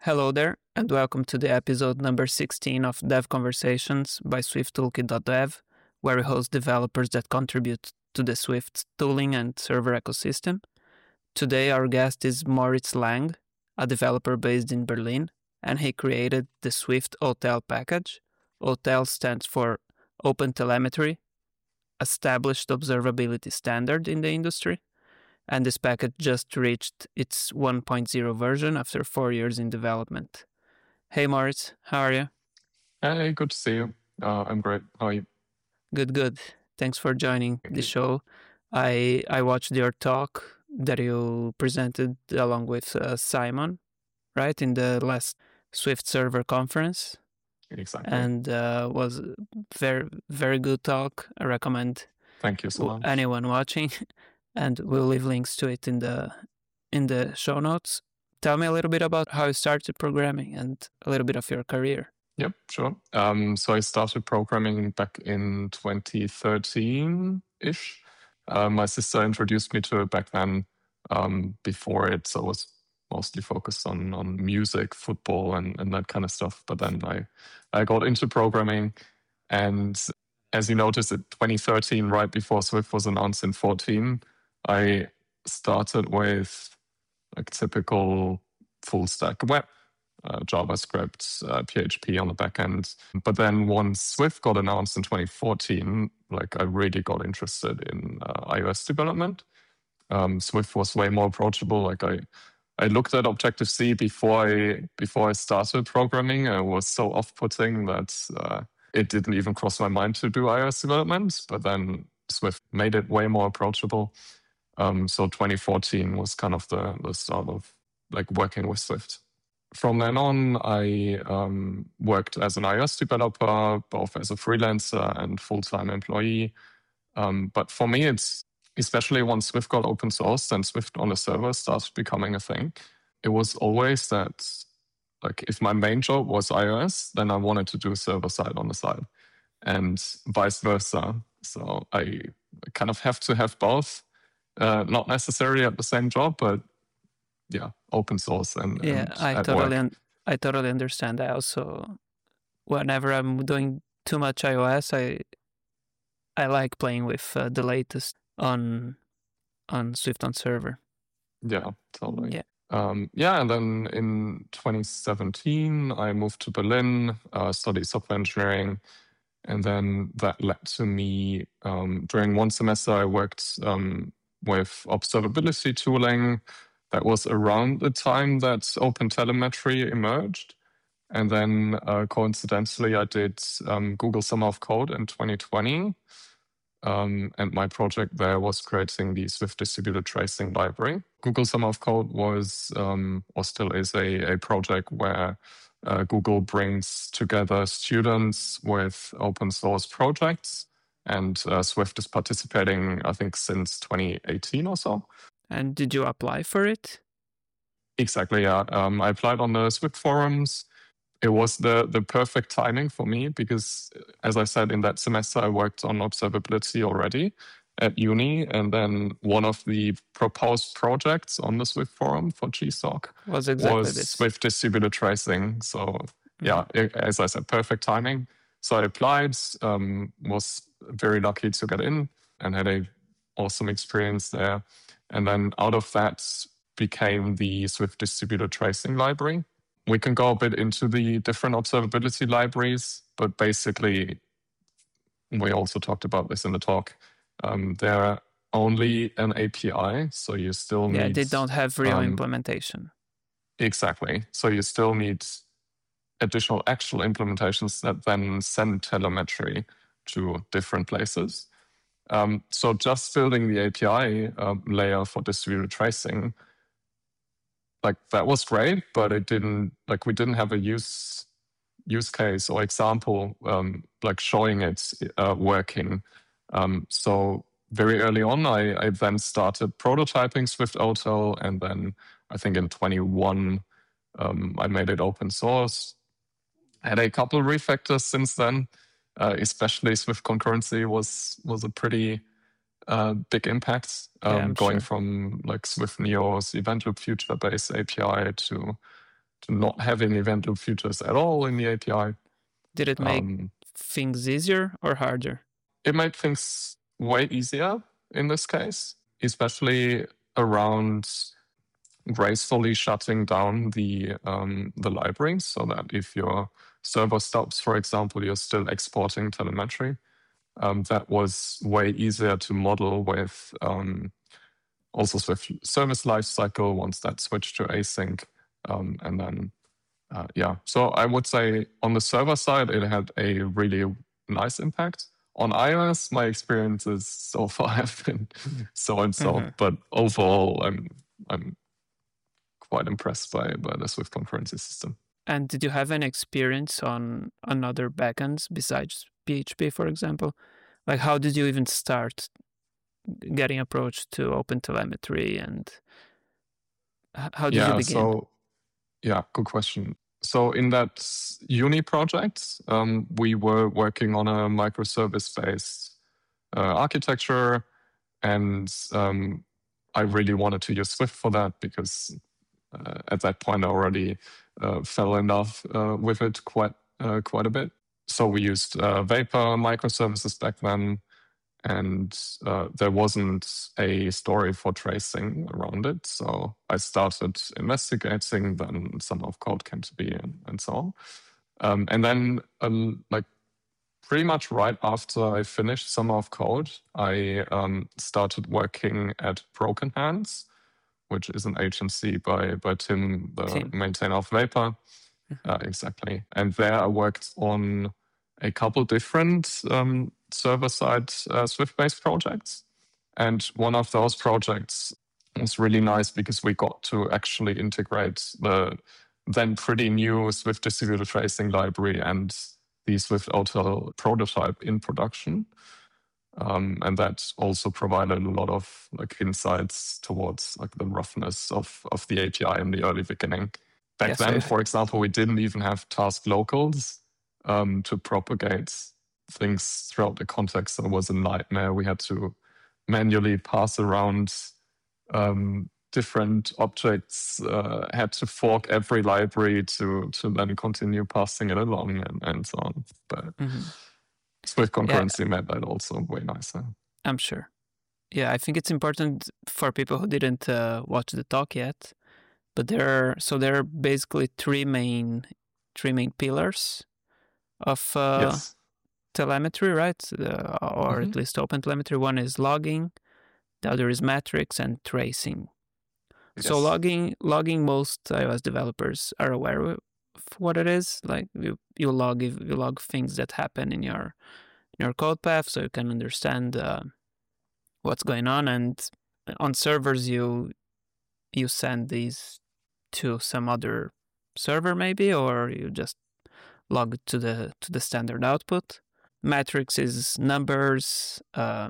Hello there, and welcome to the episode number 16 of Dev Conversations by SwiftToolkit.dev, where we host developers that contribute to the Swift tooling and server ecosystem. Today, our guest is Moritz Lang, a developer based in Berlin, and he created the Swift OTel package. OTel stands for Open Telemetry, established observability standard in the industry. And this package just reached its 1.0 version after 4 years in development. Hey Moritz, how are you? Hey, good to see you. I'm great. How are you? Good. Thanks for joining the show. I watched your talk that you presented along with Simon, right, in the last Swift server conference. Exactly. And was very good talk. I recommend Thank you so much. anyone watching. And we'll leave links to it in the show notes. Tell me a little bit about how you started programming and a little bit of your career. Yep, sure. So I started programming back in 2013-ish. My sister introduced me to it back then. Before it, so I was mostly focused on music, football, and that kind of stuff. But then I got into programming. And as you noticed, in 2013, right before Swift was announced in 2014, I started with like typical full stack web, JavaScript, PHP on the back end. But then once Swift got announced in 2014, like I really got interested in iOS development. Swift was way more approachable. Like I looked at Objective-C before I started programming. It was so off-putting that it didn't even cross my mind to do iOS development. But then Swift made it way more approachable. So 2014 was kind of the start of like working with Swift. From then on, I worked as an iOS developer, both as a freelancer and full-time employee. But for me, it's especially once Swift got open source and Swift on the server started becoming a thing, it was always that like if my main job was iOS, then I wanted to do server side on the side and vice versa. So I kind of have to have both. Not necessarily at the same job, but yeah, open source and I totally understand. I also, whenever I'm doing too much iOS, I like playing with the latest on Swift on server. Yeah, totally. Yeah. And then in 2017, I moved to Berlin, studied software engineering. And then that led to me, during one semester, I worked with observability tooling. That was around the time that OpenTelemetry emerged. And then coincidentally, I did Google Summer of Code in 2020. And my project there was creating the Swift distributed tracing library. Google Summer of Code was, or still is, a project where Google brings together students with open source projects. And Swift is participating, I think, since 2018 or so. And did you apply for it? Exactly, yeah. I applied on the Swift forums. It was the perfect timing for me because, as I said, in that semester, I worked on observability already at uni. And then one of the proposed projects on the Swift forum for GSoC was Swift distributed tracing. So yeah, as I said, perfect timing. So I applied, was very lucky to get in and had an awesome experience there. And then out of that became the Swift distributed tracing library. We can go a bit into the different observability libraries, but basically, we also talked about this in the talk. They're only an API, so you still need... Yeah, they don't have real implementation. Exactly. So you still need additional actual implementations that then send telemetry to different places. So just building the API layer for distributed tracing, like that was great, but it didn't, like we didn't have a use case or example like showing it working. So very early on, I then started prototyping Swift OTel, and then I think in 21 I made it open source. Had a couple refactors since then, especially Swift concurrency was a pretty big impact, going from like Swift Neo's event loop future based API to to not having event loop features at all in the API. Did it make things easier or harder? It made things way easier in this case, especially around gracefully shutting down the library, so that if your server stops, for example, you're still exporting telemetry. That was way easier to model with also Swift service lifecycle once that switched to async. And then, so I would say on the server side, it had a really nice impact. On iOS, my experiences so far have been so and so, but overall, I'm quite impressed by the Swift concurrency system. And did you have any experience on other backends besides PHP, for example? Like, how did you even start getting approached to OpenTelemetry, and how did you begin? Good question. So in that uni project, we were working on a microservice-based architecture, and I really wanted to use Swift for that because at that point I already fell in love with it quite a bit. So we used Vapor microservices back then, and there wasn't a story for tracing around it. So I started investigating, then Summer of Code came to be, and so on. And then like pretty much right after I finished Summer of Code, I started working at Broken Hands, which is an agency by Tim, the maintainer of Vapor. Exactly. And there I worked on a couple different server-side Swift-based projects. And one of those projects was really nice because we got to actually integrate the then pretty new Swift distributed tracing library and the Swift OTel prototype in production. And that also provided a lot of like insights towards like the roughness of the API in the early beginning. Back then, for example, we didn't even have task locals to propagate things throughout the context. So it was a nightmare. We had to manually pass around different objects, had to fork every library to then continue passing it along and so on. But Swift concurrency made that also way nicer. I'm sure. Yeah, I think it's important for people who didn't watch the talk yet. But there are basically three main pillars of telemetry, right? Or at least OpenTelemetry. One is logging, the other is metrics, and tracing. Yes. So logging, most iOS developers are aware of what it is. Like you log things that happen in your code path, so you can understand what's going on. And on servers, you send these to some other server maybe, or you just log it to the standard output. Metrics is numbers,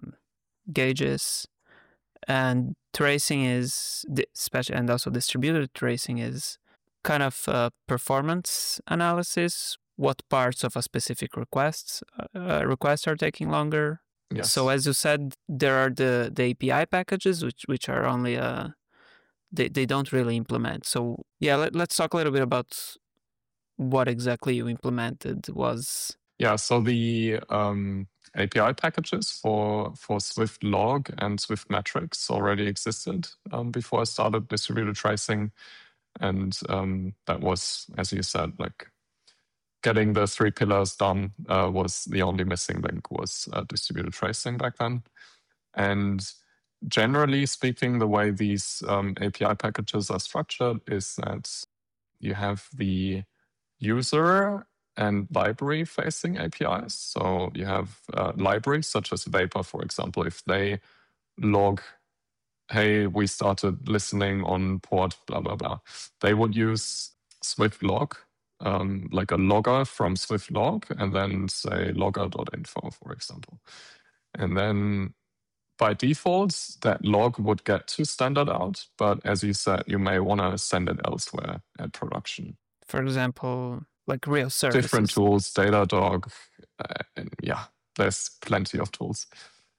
gauges, and tracing is special, and also distributed tracing is kind of performance analysis. What parts of a specific requests are taking longer? Yes. So as you said, there are the API packages which are only they don't really implement. So yeah, let's talk a little bit about what exactly you implemented was. Yeah, so the API packages for Swift Log and Swift Metrics already existed before I started distributed tracing. And that was, as you said, like getting the three pillars done was the only missing link was distributed tracing back then. And generally speaking, the way these API packages are structured is that you have the user and library facing APIs. So you have libraries such as Vapor, for example, if they log, hey, we started listening on port, blah, blah, blah. They would use Swift log, like a logger from Swift log, and then say logger.info, for example. And then by default, that log would get to standard out. But as you said, you may want to send it elsewhere at production. For example, like real services. Different tools, Datadog, and there's plenty of tools.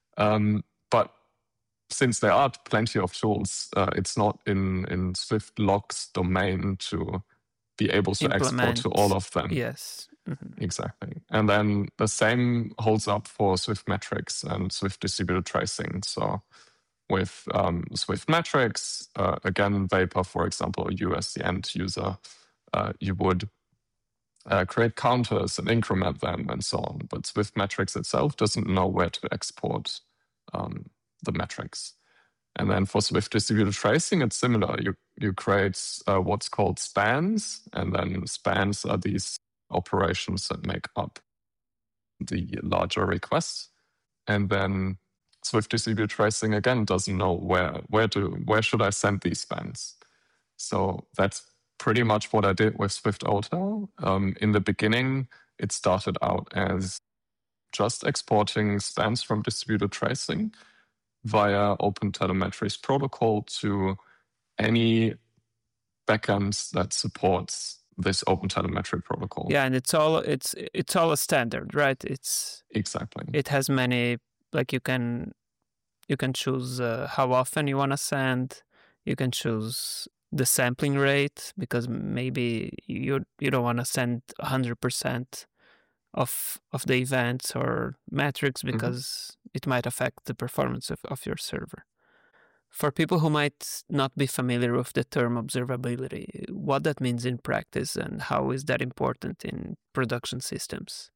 But since there are plenty of tools, it's not in Swift Log's domain to be able to export to all of them. Yes. Mm-hmm. Exactly. And then the same holds up for Swift metrics and Swift distributed tracing. So with Swift metrics, again, Vapor, for example, you as the end user, you would create counters and increment them and so on. But Swift metrics itself doesn't know where to export the metrics. And then for Swift distributed tracing, it's similar. You create what's called spans, and then spans are these operations that make up the larger requests. And then Swift distributed tracing again doesn't know where should I send these spans. So that's pretty much what I did with SwiftOTel. In the beginning, it started out as just exporting spans from distributed tracing via OpenTelemetry's protocol to any backends that supports this OpenTelemetry protocol. Yeah, and it's all a standard, right? Exactly. It has many, like you can choose how often you want to send. You can choose the sampling rate, because maybe you don't want to send 100% of the events or metrics, because it might affect the performance of your server. For people who might not be familiar with the term observability, what that means in practice and how is that important in production systems?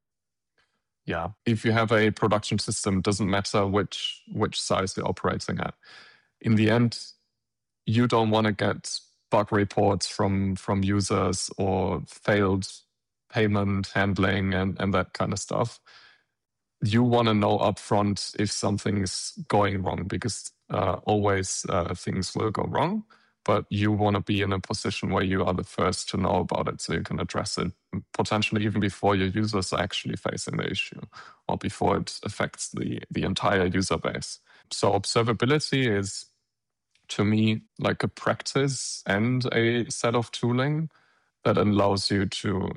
Yeah, if you have a production system, it doesn't matter which size you're operating at. In the end, you don't want to get bug reports from users or failed payment handling and that kind of stuff. You want to know upfront if something's going wrong, because always things will go wrong, but you want to be in a position where you are the first to know about it, so you can address it potentially even before your users are actually facing the issue or before it affects the entire user base. So observability is, to me, like a practice and a set of tooling that allows you to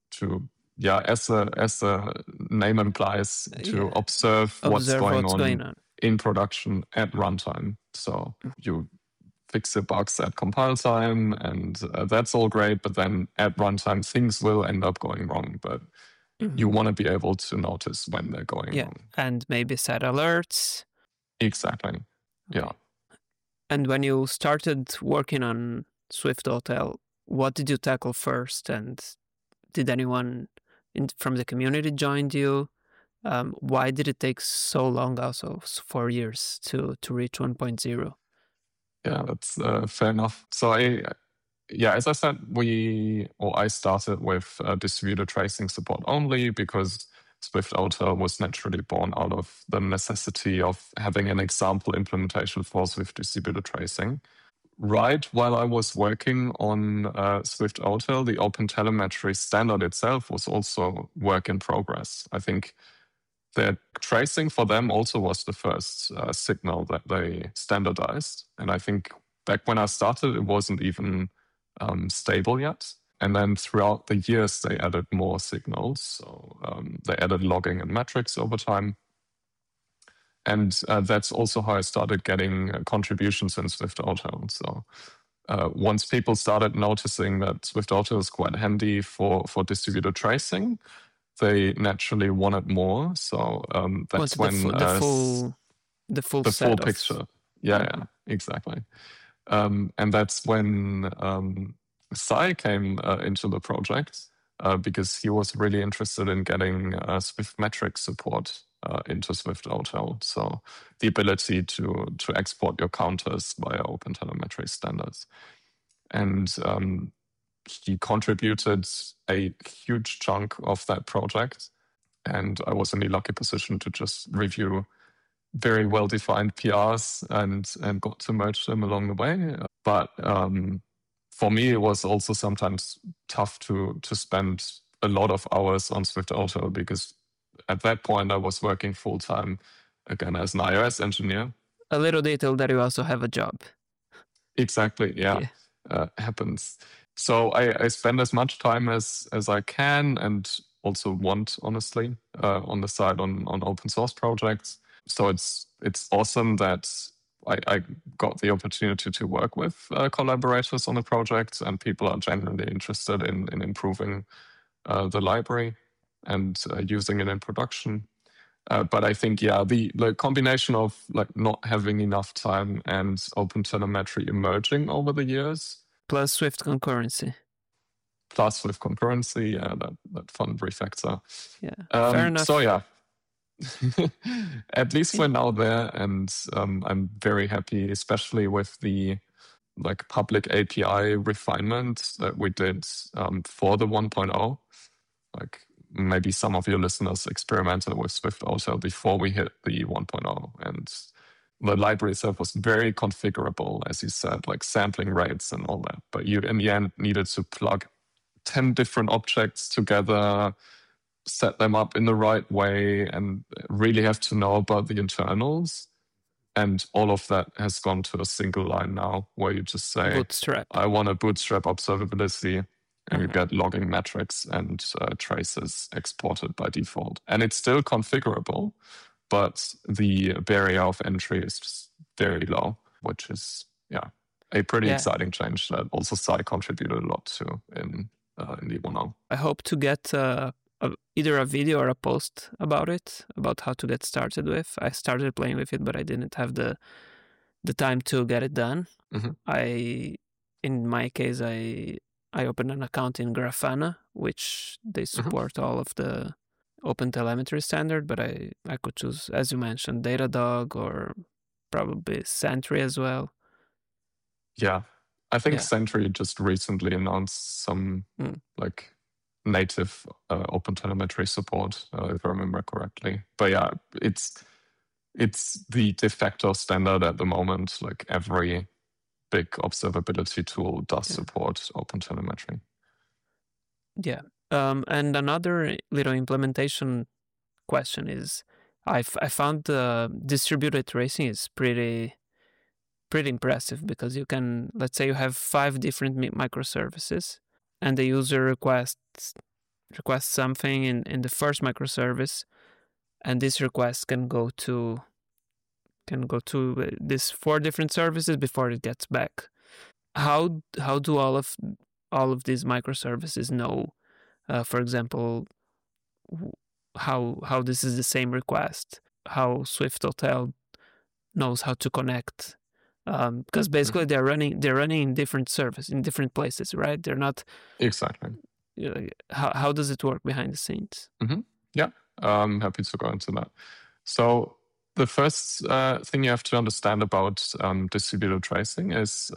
as the name implies, to observe what's going on in production at runtime. So you fix the bugs at compile time, and that's all great. But then at runtime, things will end up going wrong. But you want to be able to notice when they're going wrong. And maybe set alerts. Exactly. Okay. Yeah. And when you started working on SwiftOTel, what did you tackle first? And did anyone from the community join you? Why did it take so long, also 4 years, to reach 1.0? Yeah, that's fair enough. So as I said, I started with distributed tracing support only, because SwiftOTel was naturally born out of the necessity of having an example implementation for Swift distributed tracing. Right while I was working on SwiftOTel, the OpenTelemetry standard itself was also work in progress. I think that tracing for them also was the first signal that they standardized. And I think back when I started, it wasn't even stable yet. And then throughout the years, they added more signals. So they added logging and metrics over time. And that's also how I started getting contributions in SwiftOTel. So once people started noticing that SwiftOTel is quite handy for distributed tracing, they naturally wanted more. So that's when the full picture. Yeah, exactly. And that's when Sai came into the project, because he was really interested in getting Swift metric support into SwiftOTel. So the ability to export your counters via OpenTelemetry standards. And he contributed a huge chunk of that project. And I was in the lucky position to just review very well-defined PRs and got to merge them along the way. But for me, it was also sometimes tough to spend a lot of hours on SwiftOTel, because at that point I was working full-time, again, as an iOS engineer. A little detail that you also have a job. Exactly, yeah. Happens. So I spend as much time as I can, and also want, honestly, on the side on open source projects. So it's awesome that I got the opportunity to work with collaborators on the project, and people are genuinely interested in improving the library and using it in production. But I think, the combination of like not having enough time and OpenTelemetry emerging over the years, plus Swift concurrency. plus with concurrency, that fun refactor. Yeah, fair enough. So yeah, at least we're now there, and I'm very happy, especially with the like public API refinement that we did for the 1.0. Like maybe some of your listeners experimented with Swift also before we hit the 1.0, and the library itself was very configurable, as you said, like sampling rates and all that. But you, in the end, needed to plug 10 different objects together, set them up in the right way, and really have to know about the internals. And all of that has gone to a single line now, where you just say, Bootstrap. I want a Bootstrap observability, and you get logging metrics and traces exported by default. And it's still configurable, but the barrier of entry is just very low, which is, a pretty exciting change that also Sai contributed a lot to in the 1.0. I hope to get either a video or a post about it, about how to get started with. I started playing with it, but I didn't have the time to get it done. Mm-hmm. In my case, I opened an account in Grafana, which they support all of the OpenTelemetry standard, but I could choose, as you mentioned, Datadog or probably Sentry as well. Yeah, I think Sentry just recently announced some like native OpenTelemetry support, if I remember correctly. But yeah, it's the de facto standard at the moment. Like every big observability tool does support OpenTelemetry. Yeah. And another little implementation question is, I found the distributed tracing is pretty impressive, because you can, let's say you have 5 different microservices, and the user requests something in the first microservice, and this request can go to these 4 different services before it gets back. How do all of these microservices know, for example, how this is the same request? How Swift Hotel knows how to connect? Because basically they're running in different services in different places, right? They're not exactly. How does it work behind the scenes? Mm-hmm. Yeah, I'm happy to go into that. So the first thing you have to understand about distributed tracing is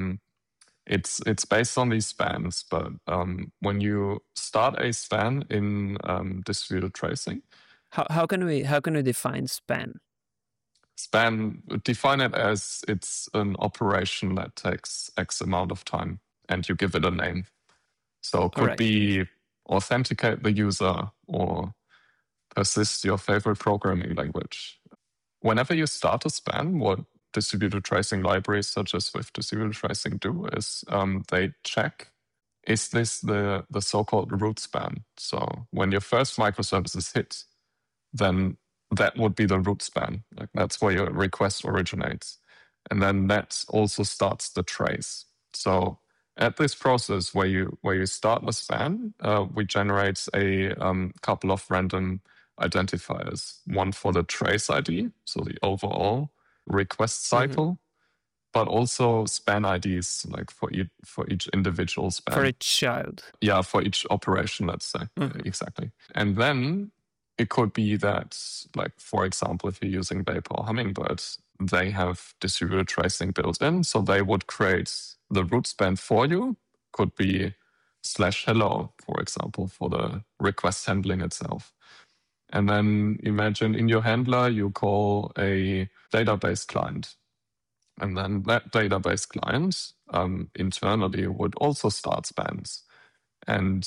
it's based on these spans. But when you start a span in distributed tracing, how can we define span? Span, define it as it's an operation that takes X amount of time, and you give it a name. So it could be authenticate the user or persist your favorite programming language. Whenever you start a span, what distributed tracing libraries such as Swift distributed tracing do is they check, is this the so-called root span? So when your first microservice is hit, then that would be the root span. Like that's where your request originates. And then that also starts the trace. So at this process where you start the span, we generate a couple of random identifiers. One for the trace ID, so the overall request cycle, but also span IDs, like for each individual span. For each child. Yeah, for each operation, let's say. Exactly. And then it could be that, like, for example, if you're using Vapor or Hummingbird, they have distributed tracing built in. So they would create the root span for you. Could be /hello, for example, for the request handling itself. And then imagine in your handler, you call a database client. And then that database client internally would also start spans. And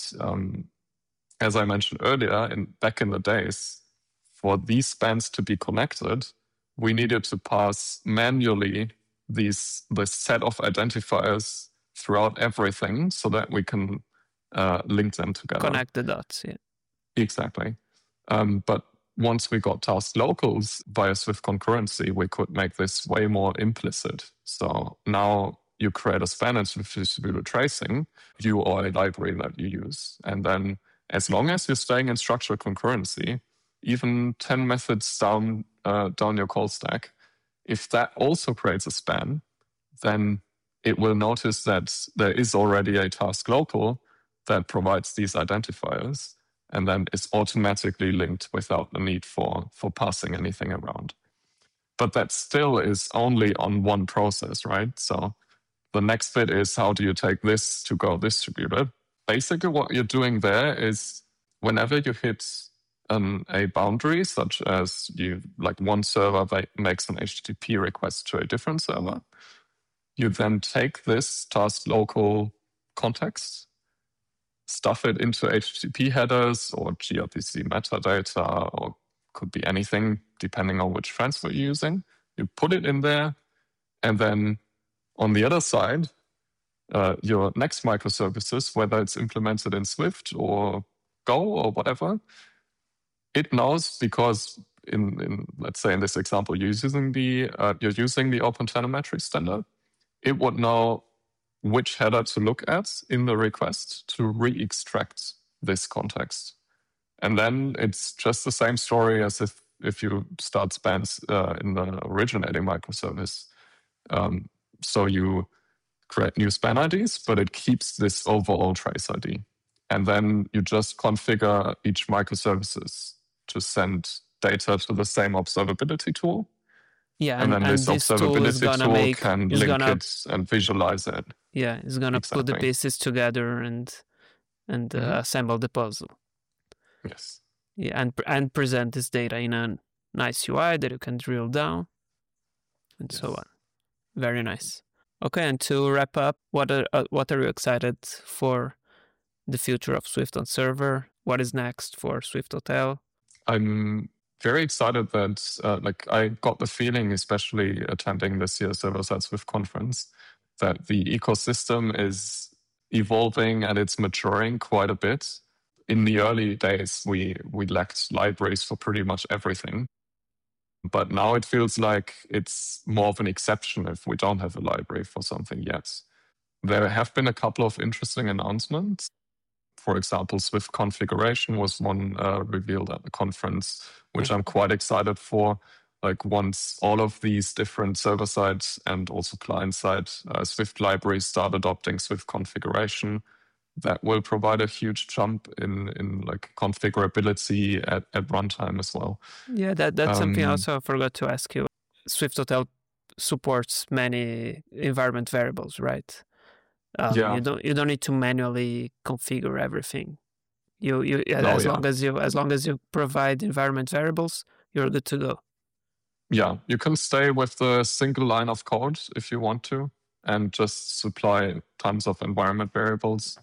as I mentioned earlier, back in the days, for these spans to be connected, we needed to pass manually this set of identifiers throughout everything so that we can link them together. Connect the dots, yeah. Exactly. But once we got task locals via Swift concurrency, we could make this way more implicit. So now you create a span in Swift distributed tracing, you or a library that you use. And then as long as you're staying in structured concurrency, even 10 methods down your call stack, if that also creates a span, then it will notice that there is already a task local that provides these identifiers, and then is automatically linked without the need for passing anything around. But that still is only on one process, right? So the next bit is, how do you take this to go distributed? Basically, what you're doing there is whenever you hit a boundary, such as one server makes an HTTP request to a different server, you then take this task local context, stuff it into HTTP headers or gRPC metadata, or could be anything depending on which transfer you're using. You put it in there, and then on the other side, your next microservices, whether it's implemented in Swift or Go or whatever, it knows, because in let's say in this example you're using the OpenTelemetry standard, it would know which header to look at in the request to re-extract this context. And then it's just the same story as if you start spans in the originating microservice. So you create new span IDs, but it keeps this overall trace ID. And then you just configure each microservices to send data to the same observability tool. Yeah, and then this observability tool can link it and visualize it. Yeah, it's gonna put the pieces together and assemble the puzzle. Yes. Yeah, and present this data in a nice UI that you can drill down, and so on. Very nice. Okay, and to wrap up, what are you excited for the future of Swift on server? What is next for Swift Hotel? I'm very excited that I got the feeling, especially attending this year's Server-Side Swift conference, that the ecosystem is evolving and it's maturing quite a bit. In the early days, we lacked libraries for pretty much everything. But now it feels like it's more of an exception if we don't have a library for something yet. There have been a couple of interesting announcements. For example, Swift configuration was one revealed at the conference, which I'm quite excited for. Like, once all of these different server-side and also client-side Swift libraries start adopting Swift configuration, that will provide a huge jump in like configurability at runtime as well. Yeah, that's something also I forgot to ask you. Swift Hotel supports many environment variables, right? You don't need to manually configure everything. As long as you provide environment variables, you're good to go. Yeah, you can stay with the single line of code if you want to, and just supply tons of environment variables.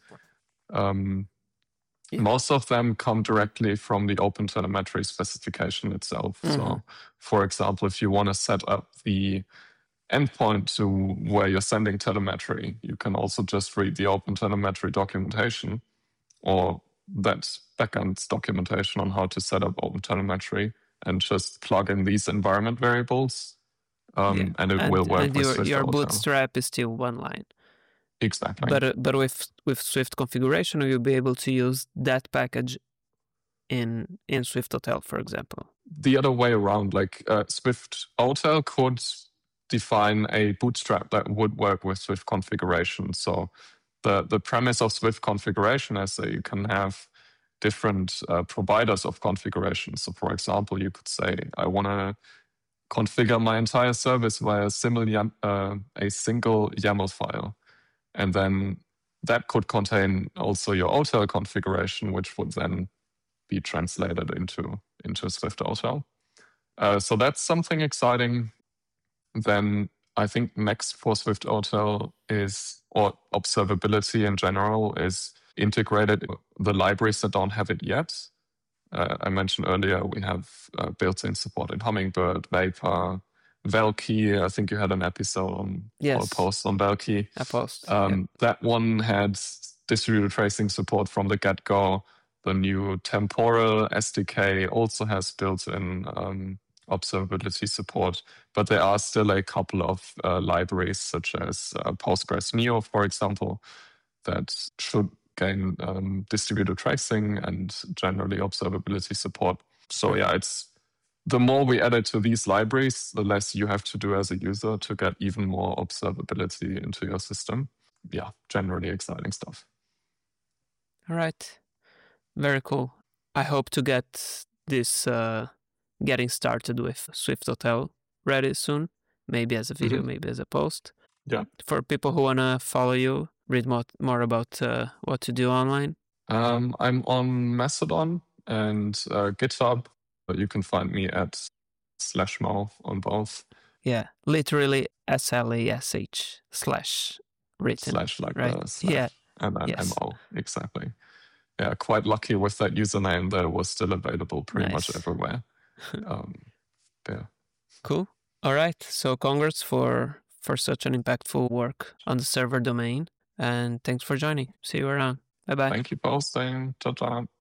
Most of them come directly from the OpenTelemetry specification itself. So, for example, if you want to set up the endpoint to where you're sending telemetry, you can also just read the OpenTelemetry documentation, or that backend's documentation on how to set up OpenTelemetry, and just plug in these environment variables, and it will work with Swift your Hotel. Bootstrap is still one line. Exactly. But with Swift configuration, you'll be able to use that package in Swift Hotel, for example. The other way around, like Swift Hotel could define a bootstrap that would work with Swift configuration. So the premise of Swift configuration is that you can have different providers of configuration. So, for example, you could say, I want to configure my entire service via a single YAML file. And then that could contain also your Hotel configuration, which would then be translated into Swift Hotel. So that's something exciting. Then I think next for Swift Hotel or observability in general, is integrated the libraries that don't have it yet. I mentioned earlier we have built-in support in Hummingbird, Vapor, Valkey. I think you had an episode on or a post on Valkey. A post. That one had distributed tracing support from the get-go. The new Temporal SDK also has built-in observability support, but there are still a couple of libraries such as Postgres Neo, for example, that should gain distributed tracing and generally observability support. So yeah, it's the more we add it to these libraries, the less you have to do as a user to get even more observability into your system. Yeah, generally exciting stuff. All right. Very cool. I hope to get this getting started with Swift Hotel ready soon, maybe as a video, maybe as a post. Yeah. For people who want to follow you, read more about what you do online. I'm on Mastodon and GitHub. You can find me at /mo on both. Yeah, literally SLASH / written. Slash like right? the slash. Yeah. And then Yes. MO, exactly. Yeah, quite lucky with that username that it was still available pretty much Nice. everywhere. Yeah. Cool. All right. So congrats for such an impactful work on the server domain. And thanks for joining. See you around. Bye-bye. Thank you for hosting. Ciao, ciao.